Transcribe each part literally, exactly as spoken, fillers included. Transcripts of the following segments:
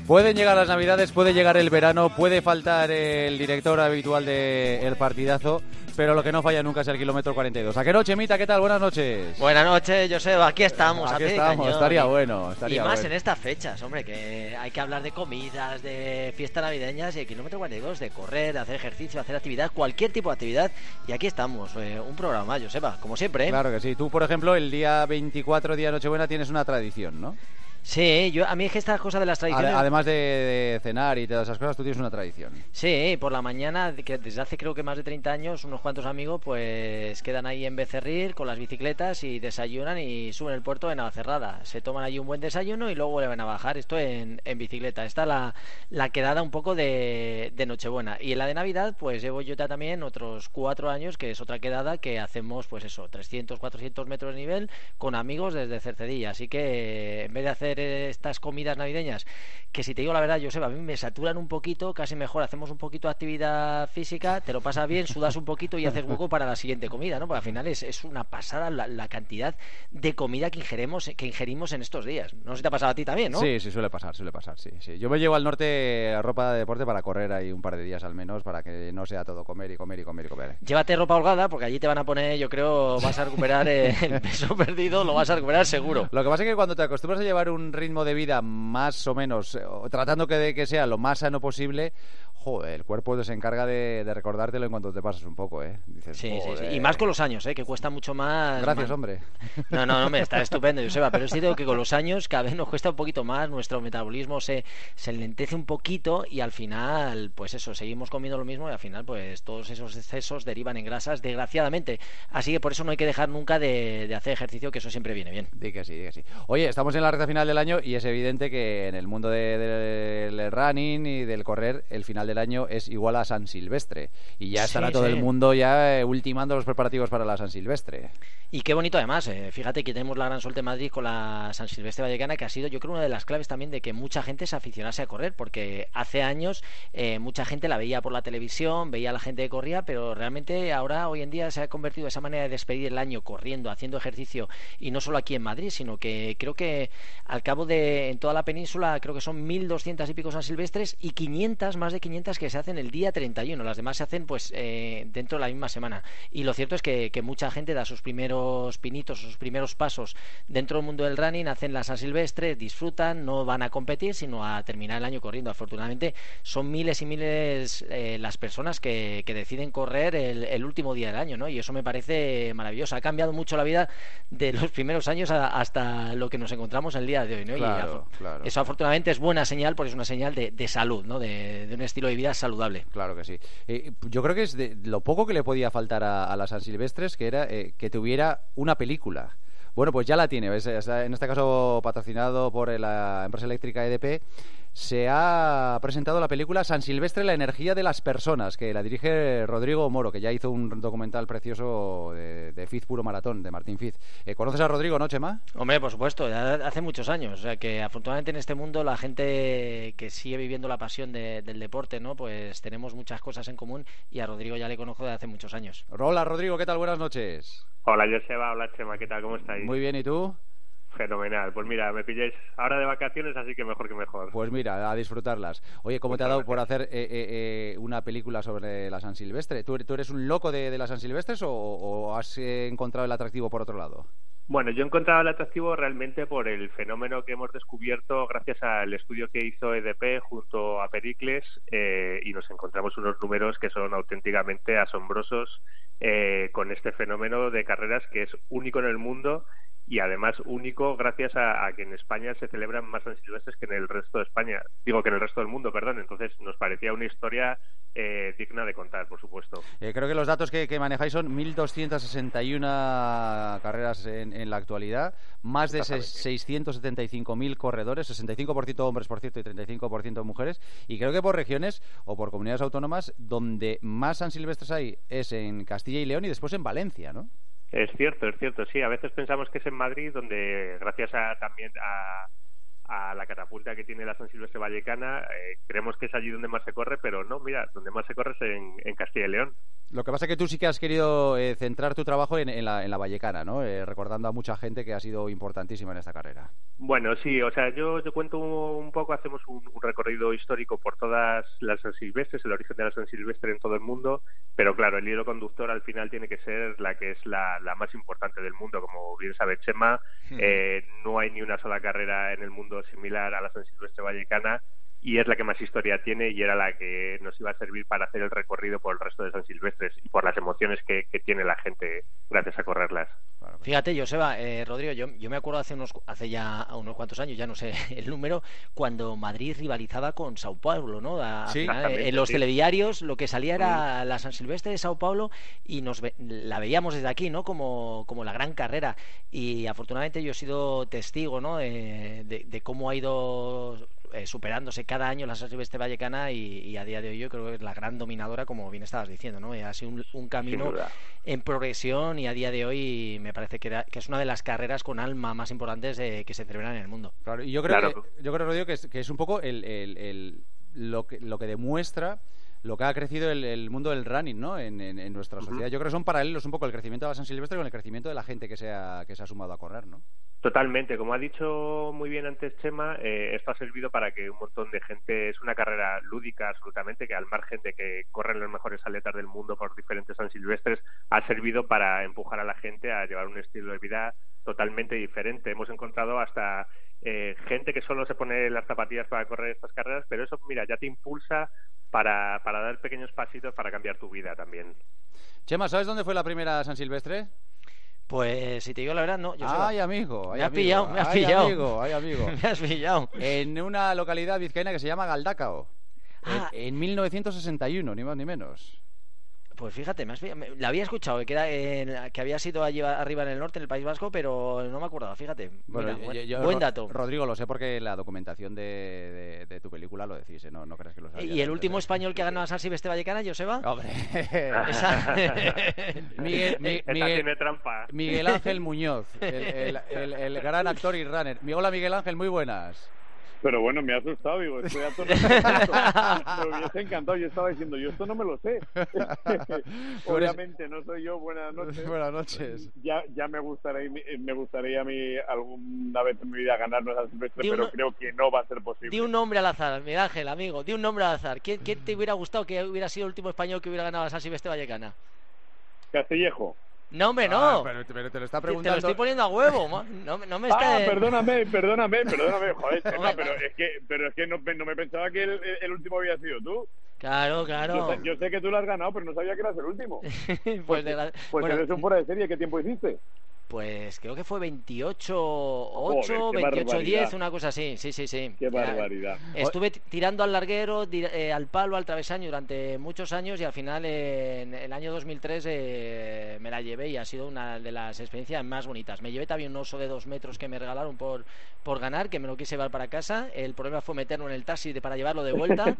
Pueden llegar las Navidades, puede llegar el verano, puede faltar el director habitual de El Partidazo, pero lo que no falla nunca es el kilómetro cuarenta y dos. ¿A qué noche, Mita? ¿Qué tal? Buenas noches. Buenas noches, Joseba. Aquí estamos. Aquí a pie de estamos, cañón. estaría bueno. Estaría y más bueno. en estas fechas, hombre, que hay que hablar de comidas, de fiestas navideñas y el kilómetro cuarenta y dos, de correr, de hacer ejercicio, de hacer actividad, cualquier tipo de actividad. Y aquí estamos, eh, un programa, Joseba, como siempre. ¿eh? Claro que sí. Tú, por ejemplo, el día veinticuatro, día de Nochebuena, tienes una tradición, ¿no? Sí, yo, a mí es que estas cosas de las tradiciones... Además de, de cenar y todas esas cosas, tú tienes una tradición. Sí, por la mañana, que desde hace creo que más de treinta años, unos cuantos amigos pues quedan ahí en Becerril con las bicicletas y desayunan y suben el puerto de Navacerrada. Se toman allí un buen desayuno y luego vuelven a bajar, esto en, en bicicleta. Esta es la, la quedada un poco de, de Nochebuena. Y en la de Navidad, pues llevo yo ya también otros cuatro años, que es otra quedada que hacemos, pues eso, trescientos, cuatrocientos metros de nivel con amigos desde Cercedilla. Así que en vez de hacer estas comidas navideñas, que si te digo la verdad, Joseba, a mí me saturan un poquito, casi mejor hacemos un poquito de actividad física, te lo pasas bien, sudas un poquito y haces hueco para la siguiente comida, ¿no? Porque al final es, es una pasada la, la cantidad de comida que ingerimos, que ingerimos en estos días. No sé si te ha pasado a ti también, ¿no? Sí, sí, suele pasar, suele pasar, sí, sí. Yo me llevo al norte ropa de deporte para correr ahí un par de días al menos, para que no sea todo comer y comer y comer y comer. Llévate ropa holgada, porque allí te van a poner, yo creo, vas a recuperar el peso perdido, lo vas a recuperar seguro. Lo que pasa es que cuando te acostumbras a llevar un ritmo de vida más o menos, o tratando que, de que sea lo más sano posible, joder, el cuerpo se encarga de, de recordártelo en cuanto te pasas un poco, ¿eh? Dices, sí, sí, sí, joder. y más con los años, ¿eh? Que cuesta mucho más. Gracias, más... hombre. No, no, no, me está estupendo, Joseba, pero es cierto que con los años cada vez nos cuesta un poquito más, nuestro metabolismo se, se enlentece un poquito y al final, pues eso, seguimos comiendo lo mismo y al final, pues todos esos excesos derivan en grasas, desgraciadamente. Así que por eso no hay que dejar nunca de, de hacer ejercicio, que eso siempre viene bien. Di que sí, di que sí. Oye, estamos en la recta final del año y es evidente que en el mundo de, de, del running y del correr, el final del año es igual a San Silvestre y ya estará sí, todo sí. el mundo ya eh, ultimando los preparativos para la San Silvestre. Y qué bonito además, eh, fíjate que tenemos la gran suerte en Madrid con la San Silvestre Vallecana, que ha sido yo creo una de las claves también de que mucha gente se aficionase a correr, porque hace años eh, mucha gente la veía por la televisión, veía a la gente que corría, pero realmente ahora hoy en día se ha convertido esa manera de despedir el año corriendo, haciendo ejercicio, y no solo aquí en Madrid, sino que creo que al cabo de en toda la península creo que son mil doscientas y pico San Silvestres y quinientas, más de quinientas que se hacen el día treinta y uno, las demás se hacen pues eh, dentro de la misma semana, y lo cierto es que, que mucha gente da sus primeros pinitos, sus primeros pasos dentro del mundo del running, hacen la San Silvestre, disfrutan, no van a competir sino a terminar el año corriendo. Afortunadamente son miles y miles eh, las personas que, que deciden correr el, el último día del año, ¿no? Y eso me parece maravilloso, ha cambiado mucho la vida de los primeros años a, hasta lo que nos encontramos el día de hoy, ¿no? Claro, y claro, eso afortunadamente es buena señal, porque es una señal de, de salud, ¿no? De, de un estilo de vida saludable. Claro que sí. Eh, yo creo que es de lo poco que le podía faltar a, a las San Silvestres, que era eh, que tuviera una película. Bueno, pues ya la tiene. ¿Ves? En este caso patrocinado por la empresa eléctrica E D P. Se ha presentado la película San Silvestre, la energía de las personas, que la dirige Rodrigo Moro, que ya hizo un documental precioso de, de Fiz Puro Maratón, de Martín Fiz. Eh, ¿Conoces a Rodrigo, no, Chema? Hombre, por supuesto, ya hace muchos años. O sea, que afortunadamente en este mundo la gente que sigue viviendo la pasión de, del deporte, ¿no? Pues tenemos muchas cosas en común y a Rodrigo ya le conozco de hace muchos años. Hola, Rodrigo, ¿qué tal? Buenas noches. Hola, Joseba, hola, Chema, ¿qué tal? ¿Cómo estáis? Muy bien, ¿y tú? Fenomenal. Pues mira, me pilláis ahora de vacaciones, así que mejor que mejor. Pues mira, a disfrutarlas. Oye, ¿cómo Muchas te ha dado gracias. por hacer eh, eh, eh, una película sobre la San Silvestre? ¿Tú, tú eres un loco de, de las San Silvestres o, o has eh, encontrado el atractivo por otro lado? Bueno, yo he encontrado el atractivo realmente por el fenómeno que hemos descubierto gracias al estudio que hizo E D P junto a Pericles eh, y nos encontramos unos números que son auténticamente asombrosos eh, con este fenómeno de carreras que es único en el mundo y además único gracias a, a que en España se celebran más San Silvestres que en el resto de España, digo que en el resto del mundo, perdón. Entonces nos parecía una historia eh, digna de contar, por supuesto. Eh, creo que los datos que, que manejáis son mil doscientas sesenta y una carreras en, en la actualidad, más de seiscientos setenta y cinco mil corredores, sesenta y cinco por ciento hombres, por cierto, y treinta y cinco por ciento mujeres, y creo que por regiones o por comunidades autónomas donde más San Silvestres hay es en Castilla y León y después en Valencia, ¿no? Es cierto, es cierto, sí. A veces pensamos que es en Madrid, donde gracias a también a, a la catapulta que tiene la San Silvestre Vallecana, eh, creemos que es allí donde más se corre, pero no, mira, donde más se corre es en, en Castilla y León. Lo que pasa es que tú sí que has querido eh, centrar tu trabajo en, en, la, en la Vallecana, ¿no? Eh, recordando a mucha gente que ha sido importantísima en esta carrera. Bueno, sí, o sea, yo te cuento un poco, hacemos un, un recorrido histórico por todas las San Silvestres, el origen de la San Silvestre en todo el mundo, pero claro, el hilo conductor al final tiene que ser la que es la, la más importante del mundo. Como bien sabe Chema, eh, no hay ni una sola carrera en el mundo similar a la San Silvestre vallecana, y es la que más historia tiene y era la que nos iba a servir para hacer el recorrido por el resto de San Silvestres y por las emociones que, que tiene la gente gracias a correrlas. Fíjate, Joseba, eh, Rodrigo, yo, yo me acuerdo hace unos hace ya unos cuantos años, ya no sé el número, cuando Madrid rivalizaba con Sao Paulo, ¿no? A, sí, final, eh, en los sí. telediarios lo que salía era mm. la San Silvestre de Sao Paulo y nos ve, la veíamos desde aquí, ¿no? Como, como la gran carrera. Y afortunadamente yo he sido testigo, ¿no? De, de, de cómo ha ido eh, superándose cada año la San Silvestre vallecana y, y a día de hoy yo creo que es la gran dominadora, como bien estabas diciendo, ¿no? Ha sido un, un camino en progresión y a día de hoy me parece que, era, que es una de las carreras con alma más importantes de, que se celebran en el mundo. Claro, y yo creo claro. que, yo creo, Rodrigo, que es, que es un poco el, el, el, lo, que, lo que demuestra lo que ha crecido el, el mundo del running, ¿no? En, en, en nuestra sociedad. Uh-huh. Yo creo que son paralelos un poco el crecimiento de la San Silvestre con el crecimiento de la gente que se ha, que se ha sumado a correr, ¿no? Totalmente, como ha dicho muy bien antes Chema, eh, esto ha servido para que un montón de gente, es una carrera lúdica absolutamente, que al margen de que corren los mejores atletas del mundo por diferentes San Silvestres, ha servido para empujar a la gente a llevar un estilo de vida totalmente diferente. Hemos encontrado hasta eh, gente que solo se pone las zapatillas para correr estas carreras, pero eso, mira, ya te impulsa para, para dar pequeños pasitos para cambiar tu vida también. Chema, ¿sabes dónde fue la primera San Silvestre? Pues si te digo la verdad, no. Yo ay, amigo, ay, me has amigo, pillado, me has ay, pillado. Amigo, ay, amigo. me has pillado. En una localidad vizcaína que se llama Galdacao. Ah. En, en mil novecientos sesenta y uno, ni más ni menos. Pues fíjate, me has, me, la había escuchado, que, era en, que había sido allí arriba en el norte, en el País Vasco, pero no me acordaba, fíjate. Bueno, Mira, yo, buen, yo, buen dato. Rodrigo, lo sé porque la documentación de, de, de tu película lo decís, ¿eh? no, no crees que lo sabías. ¿Y el último español que ha ganado a San Silvestre vallecana, Joseba? Hombre. Esa... Miguel, mi, Esa Miguel, tiene trampa. Miguel Ángel Muñoz, el, el, el, el gran actor y runner. Hola, Miguel Ángel, muy buenas. Pero bueno, me ha asustado, digo, estoy a todo me hubiese encantado, yo estaba diciendo, yo esto no me lo sé. Obviamente no soy yo, buenas noches. Buenas noches. Ya, ya me gustaría me gustaría a mí alguna vez en mi vida ganarnos a Silvestre, pero uno, creo que no va a ser posible. Di un nombre al azar, Miguel Ángel, amigo, di un nombre al azar. ¿Quién, quién te hubiera gustado que hubiera sido el último español que hubiera ganado a San Silvestre vallecana? Castillejo. No, hombre, no. Ah, pero, pero te lo está preguntando. Te lo estoy poniendo a huevo. No, no me está... Ah, perdóname, perdóname, perdóname. Joder, Chema, pero es que, pero es que no, no me pensaba que el, el último había sido tú. Claro, claro. Yo sé, yo sé que tú lo has ganado, pero no sabía que eras el último. pues pues, de la... pues bueno, eres un fuera de serie. ¿Qué tiempo hiciste? Pues creo que fue veintiocho ocho, veintiocho diez, una cosa así. Sí, sí, sí. Qué barbaridad. Estuve tirando al larguero, eh, al palo, al travesaño durante muchos años y al final eh, en el año dos mil tres eh, me la llevé y ha sido una de las experiencias más bonitas. Me llevé también un oso de dos metros que me regalaron por, por ganar, que me lo quise llevar para casa. El problema fue meterlo en el taxi de, para llevarlo de vuelta,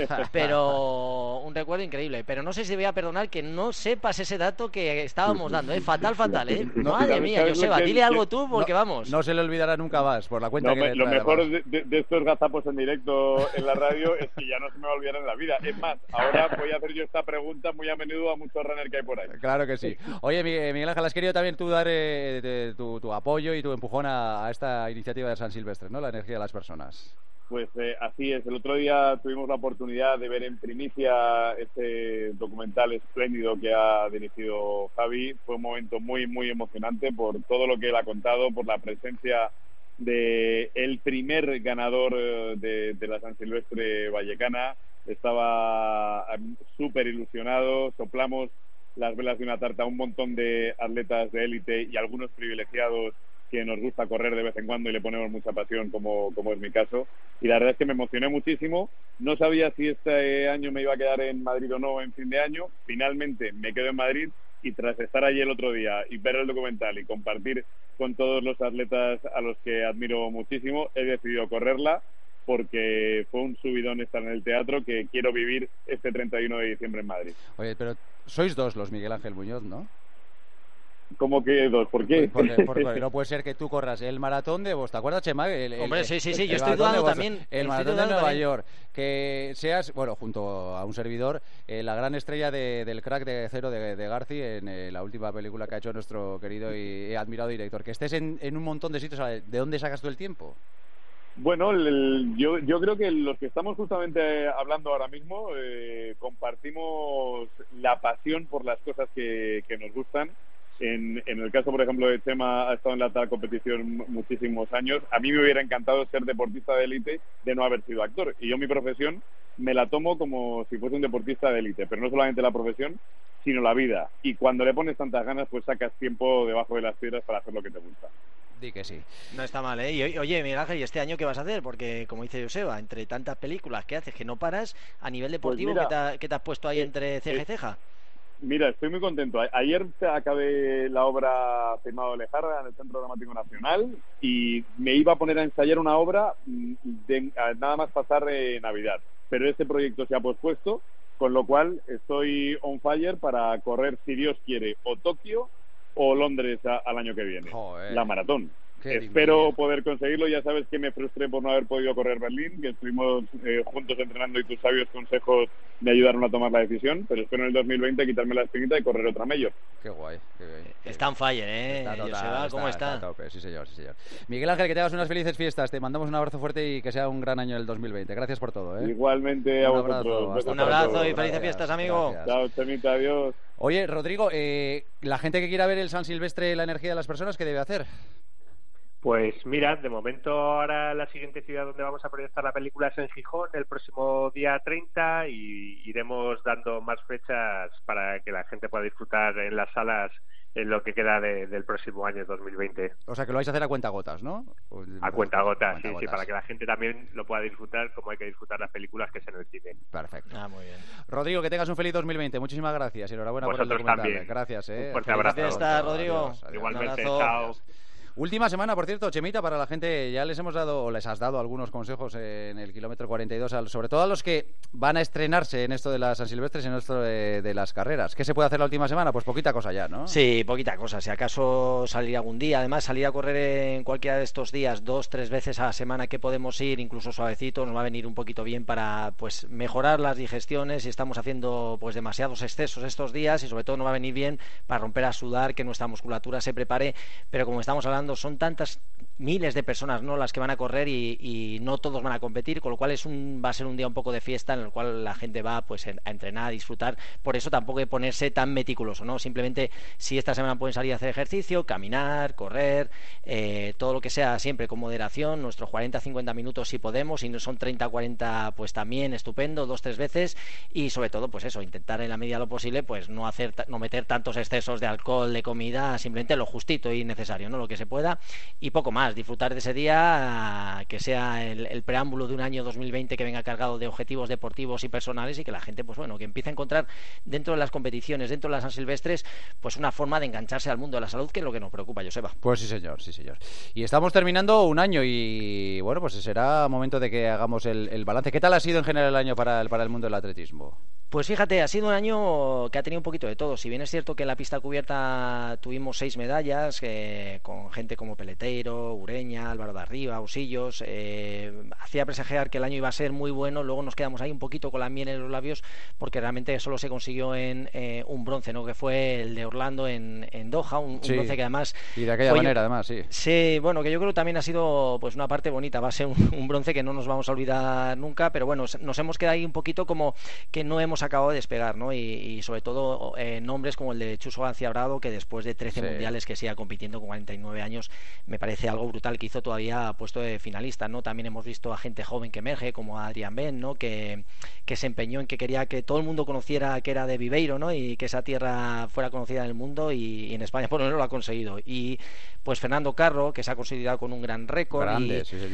pero un recuerdo increíble. Pero no sé si voy a perdonar que no sepas ese dato que estábamos dando, ¿eh? Fatal, fatal, ¿eh? No, Madre mía, Joseba, dile algo tú porque no, vamos. No se le olvidará nunca más por la cuenta no, que me, le Lo mejor de, de, de estos gazapos en directo en la radio es que ya no se me va a olvidar en la vida. Es más, ahora voy a hacer yo esta pregunta muy a menudo a muchos runners que hay por ahí. Claro que sí. Oye, Miguel Ángel, has querido también tú dar eh, de, tu, tu apoyo y tu empujón a, a esta iniciativa de San Silvestre, ¿no? La energía de las personas. Pues eh, así es. El otro día tuvimos la oportunidad de ver en primicia este documental espléndido que ha dirigido Javi. Fue un momento muy, muy emocionante por todo lo que él ha contado, por la presencia de el primer ganador de, de la San Silvestre vallecana. Estaba súper ilusionado. Soplamos las velas de una tarta a un montón de atletas de élite y algunos privilegiados que nos gusta correr de vez en cuando y le ponemos mucha pasión, como, como es mi caso. Y la verdad es que me emocioné muchísimo. No sabía si este año me iba a quedar en Madrid o no en fin de año. Finalmente me quedo en Madrid y tras estar allí el otro día y ver el documental y compartir con todos los atletas a los que admiro muchísimo, he decidido correrla porque fue un subidón estar en el teatro que quiero vivir este treinta y uno de diciembre en Madrid. Oye, pero sois dos los Miguel Ángel Muñoz, ¿no? ¿Cómo que dos? ¿Por qué? Porque, porque no puede ser que tú corras el maratón de Boston. ¿Te acuerdas, Chema? El, el, Hombre, sí, sí, sí. el, Yo el estoy dudando también. El maratón de Nueva York. Que seas, bueno, junto a un servidor, eh, la gran estrella de, del crack de cero de, de Garci en eh, la última película que ha hecho nuestro querido y admirado director. Que estés en, en un montón de sitios. ¿De dónde sacas tú el tiempo? Bueno, el, el, yo, yo creo que los que estamos justamente hablando ahora mismo eh, compartimos la pasión por las cosas que, que nos gustan. En, en el caso, por ejemplo, de Chema, ha estado en la tal competición muchísimos años. A mí me hubiera encantado ser deportista de élite de no haber sido actor. Y yo mi profesión me la tomo como si fuese un deportista de élite. Pero no solamente la profesión, sino la vida. Y cuando le pones tantas ganas, pues sacas tiempo debajo de las piedras para hacer lo que te gusta. Di que sí. No está mal, ¿eh? Y, oye, Miguel Ángel, ¿y este año qué vas a hacer? Porque, como dice Joseba, entre tantas películas que haces que no paras, a nivel deportivo, pues mira, ¿qué, te, ¿qué te has puesto ahí eh, entre ceja y ceja? Mira, estoy muy contento. Ayer acabé la obra Firmado Lejarra en el Centro Dramático Nacional y me iba a poner a ensayar una obra de nada más pasar eh, Navidad. Pero este proyecto se ha pospuesto, con lo cual estoy on fire para correr, si Dios quiere, o Tokio o Londres a, al año que viene. Joder. La maratón. Espero poder conseguirlo. Ya sabes que me frustré por no haber podido correr Berlín, que estuvimos eh, juntos entrenando y tus sabios consejos me ayudaron a tomar la decisión, pero espero en el dos mil veinte quitarme la espinita y correr otra mayor. Qué guay, qué bien. Está en fire, ¿eh? Está total, Joseba, ¿cómo está? Está, está tope, sí señor, sí señor. Miguel Ángel, que tengas unas felices fiestas, te mandamos un abrazo fuerte y que sea un gran año el dos mil veinte. Gracias por todo, ¿eh? Igualmente a un vosotros. Abrazo, un abrazo y felices fiestas, amigo. Gracias. Chao, Chemita, adiós. Oye, Rodrigo, eh, la gente que quiera ver el San Silvestre, la energía de las personas, ¿qué debe hacer? Pues mira, de momento ahora la siguiente ciudad donde vamos a proyectar la película es en Gijón el próximo día treinta y iremos dando más fechas para que la gente pueda disfrutar en las salas en lo que queda de, del próximo año dos mil veinte. O sea que lo vais a hacer a cuentagotas, ¿no? A cuentagotas, sí, sí, para que la gente también lo pueda disfrutar como hay que disfrutar las películas que es en el cine. Perfecto. Ah, muy bien. Rodrigo, que tengas un feliz dos mil veinte. Muchísimas gracias y enhorabuena Vosotros por el documental. También. Gracias, ¿eh? Un fuerte abrazo. Gracias, está, Rodrigo. Adiós, adiós. Igualmente, chao. Última semana, por cierto, Chemita, para la gente, ya les hemos dado, o les has dado algunos consejos en el kilómetro cuarenta y dos, sobre todo a los que van a estrenarse en esto de las San Silvestres y en esto de, de las carreras. ¿Qué se puede hacer la última semana? Pues poquita cosa ya, ¿no? Sí, poquita cosa. Si acaso salir algún día, además salir a correr en cualquiera de estos días, dos, tres veces a la semana que podemos ir, incluso suavecito, nos va a venir un poquito bien para pues mejorar las digestiones si estamos haciendo pues demasiados excesos estos días y sobre todo nos va a venir bien para romper a sudar, que nuestra musculatura se prepare, pero como estamos hablando son tantas miles de personas no las que van a correr y, y no todos van a competir, con lo cual es un, va a ser un día un poco de fiesta en el cual la gente va pues a entrenar, a disfrutar. Por eso tampoco hay que ponerse tan meticuloso, ¿no? Simplemente si esta semana pueden salir a hacer ejercicio, caminar, correr, eh, todo lo que sea siempre con moderación, nuestros cuarenta a cincuenta minutos si podemos, si no son treinta a cuarenta pues también estupendo, dos tres veces y sobre todo pues eso, intentar en la medida de lo posible pues no hacer no meter tantos excesos de alcohol, de comida, simplemente lo justito y necesario, ¿no? Lo que se pueda y poco más, disfrutar de ese día, que sea el, el preámbulo de un año dos mil veinte que venga cargado de objetivos deportivos y personales y que la gente, pues bueno, que empiece a encontrar dentro de las competiciones, dentro de las San Silvestres, pues una forma de engancharse al mundo de la salud, que es lo que nos preocupa, Joseba. Pues sí, señor, sí, señor. Y estamos terminando un año y, bueno, pues será momento de que hagamos el, el balance. ¿Qué tal ha sido en general el año para el, para el mundo del atletismo? Pues fíjate, ha sido un año que ha tenido un poquito de todo. Si bien es cierto que en la pista cubierta tuvimos seis medallas, eh, con gente como Peleteiro, Ureña, Álvaro de Arriba, Usillos, eh, hacía presagiar que el año iba a ser muy bueno. Luego nos quedamos ahí un poquito con la miel en los labios, porque realmente solo se consiguió en eh, un bronce, ¿no? Que fue el de Orlando en, en Doha, un, sí. un bronce que además... Y de aquella fue, manera, además, sí. Sí, bueno, que yo creo que también ha sido pues una parte bonita. Va a ser un, un bronce que no nos vamos a olvidar nunca, pero bueno, nos hemos quedado ahí un poquito como que no hemos acabado de despegar, ¿no? Y, y sobre todo eh, nombres como el de Chuso García Brado, que después de trece sí. mundiales que siga compitiendo con cuarenta y nueve años, me parece algo brutal, que hizo todavía puesto de finalista, ¿no? También hemos visto a gente joven que emerge, como Adrián Ben, ¿no? Que, que se empeñó en que quería que todo el mundo conociera que era de Viveiro, ¿no? Y que esa tierra fuera conocida en el mundo, y, y en España por lo menos lo ha conseguido. Y pues Fernando Carro, que se ha considerado con un gran récord. Grande, y, sí señor.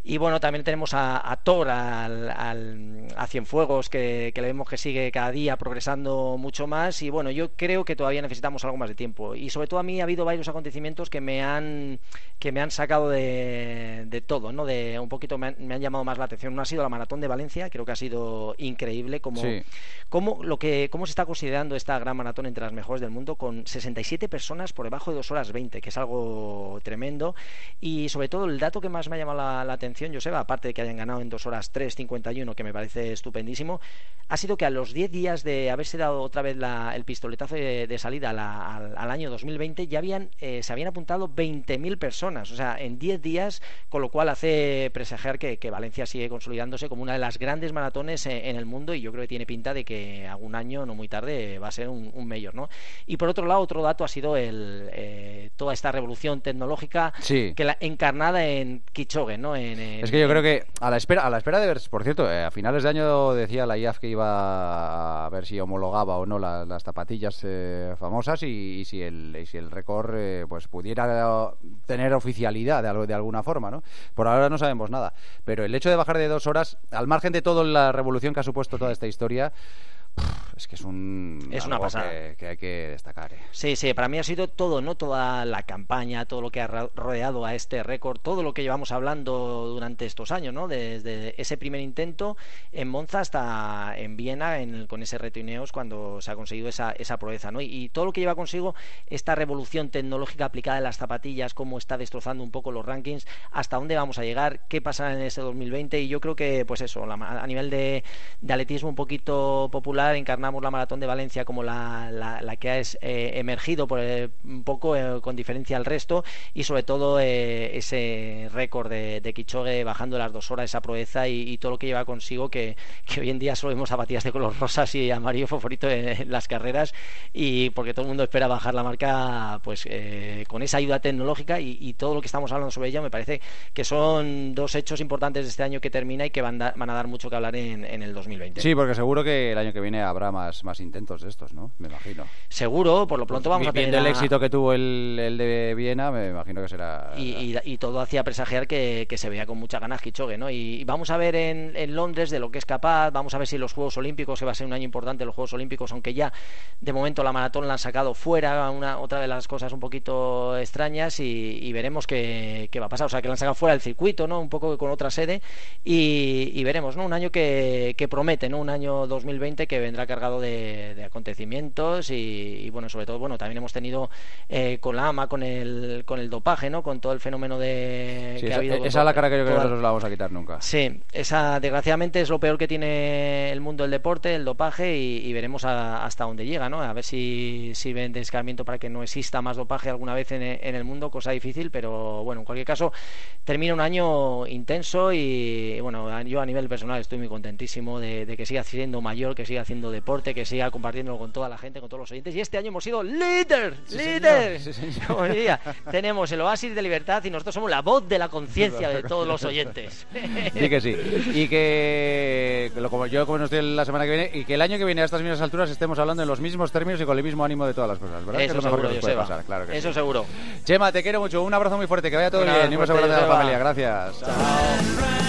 Y bueno, también tenemos a, a Thor, al, al, a Cienfuegos, que, que le vemos que sigue cada día progresando mucho más. Y bueno, yo creo que todavía necesitamos algo más de tiempo. Y sobre todo a mí ha habido varios acontecimientos que me han que me han sacado de, de todo, ¿no? De un poquito me han, me han llamado más la atención. Uno ha sido la maratón de Valencia, creo que ha sido increíble como, sí. como lo que cómo se está considerando esta gran maratón entre las mejores del mundo, con sesenta y siete personas por debajo de dos horas veinte, que es algo tremendo. Y sobre todo el dato que más me ha llamado la, la atención, Joseba, aparte de que hayan ganado en dos horas tres cincuenta y uno, que me parece estupendísimo, ha sido que a los diez días de haberse dado otra vez la, el pistoletazo de, de salida a la, al, al año dos mil veinte, ya habían eh, se habían apuntado veinte mil personas, o sea, en diez días, con lo cual hace presagiar que, que Valencia sigue consolidándose como una de las grandes maratones en, en el mundo, y yo creo que tiene pinta de que algún año, no muy tarde, va a ser un, un mayor, ¿no? Y por otro lado, otro dato ha sido el, eh, toda esta revolución tecnológica, sí. que la, encarnada en Kipchoge, ¿no? En, en, es que yo creo que a la espera, a la espera de ver, por cierto, eh, a finales de año decía la I A F que iba a ver si homologaba o no la, las zapatillas eh, famosas y, y si el y si el récord eh, pues pudiera tener oficialidad de, de alguna forma, ¿no? Por ahora no sabemos nada, pero el hecho de bajar de dos horas, al margen de toda la revolución que ha supuesto toda esta historia, es que es un es una pasada que, que hay que destacar, ¿eh? Sí, sí, para mí ha sido todo, ¿no? Toda la campaña, todo lo que ha rodeado a este récord, todo lo que llevamos hablando durante estos años, ¿no? Desde ese primer intento en Monza hasta en Viena, en el, con ese reto Ineos, cuando se ha conseguido esa, esa proeza, ¿no? Y, y todo lo que lleva consigo esta revolución tecnológica aplicada en las zapatillas, cómo está destrozando un poco los rankings, hasta dónde vamos a llegar, qué pasará en ese dos mil veinte. Y yo creo que, pues eso, la, a nivel de, de atletismo un poquito popular, encarnamos la maratón de Valencia como la, la, la que ha es, eh, emergido por eh, un poco eh, con diferencia al resto, y sobre todo eh, ese récord de, de Kipchoge bajando las dos horas, esa proeza y, y todo lo que lleva consigo, que, que hoy en día solo vemos zapatillas de color rosas y amarillo favorito en, en las carreras, y porque todo el mundo espera bajar la marca, pues eh, con esa ayuda tecnológica y, y todo lo que estamos hablando sobre ella, me parece que son dos hechos importantes de este año que termina y que van, da, van a dar mucho que hablar en, en el dos mil veinte. Sí, porque seguro que el año que viene habrá más, más intentos de estos, ¿no? Me imagino. Seguro, por lo pronto vamos pues, a tener... Viendo el éxito que tuvo el, el de Viena, me imagino que será... Y, y, y todo hacía presagiar que, que se veía con muchas ganas Kipchoge, ¿no? Y, y vamos a ver en, en Londres de lo que es capaz, vamos a ver si los Juegos Olímpicos, que va a ser un año importante los Juegos Olímpicos, aunque ya de momento la maratón la han sacado fuera, una otra de las cosas un poquito extrañas, y, y veremos qué, qué va a pasar. O sea, que la han sacado fuera del circuito, ¿no? Un poco con otra sede, y, y veremos, ¿no? Un año que, que promete, ¿no? Un año dos mil veinte que vendrá cargado de, de acontecimientos y, y bueno, sobre todo, bueno, también hemos tenido eh, con la AMA, con el con el dopaje, ¿no? Con todo el fenómeno de sí, que esa, ha habido. Esa es la cara que yo creo que nosotros la vamos a quitar nunca. Sí, esa desgraciadamente es lo peor que tiene el mundo del deporte, el dopaje, y, y veremos a, hasta dónde llega, ¿no? A ver si, si ven descaramiento para que no exista más dopaje alguna vez en, en el mundo, cosa difícil, pero bueno, en cualquier caso, termina un año intenso y bueno, yo a nivel personal estoy muy contentísimo de, de que siga siendo mayor, que siga haciendo deporte, que siga compartiéndolo con toda la gente, con todos los oyentes, y este año hemos sido líder, sí, líder. Señor. Sí, señor. Como diría, tenemos el oasis de libertad y nosotros somos la voz de la conciencia de todos los oyentes. Sí que sí. Y que, como yo como no estoy la semana que viene, y que el año que viene a estas mismas alturas estemos hablando en los mismos términos y con el mismo ánimo de todas las cosas, ¿verdad? Eso que es lo seguro, mejor que nos puede Joseba. pasar, claro que Eso sí. seguro. Chema, te quiero mucho, un abrazo muy fuerte, que vaya todo Una bien, y un beso grande a la Joseba. familia, gracias. Chao.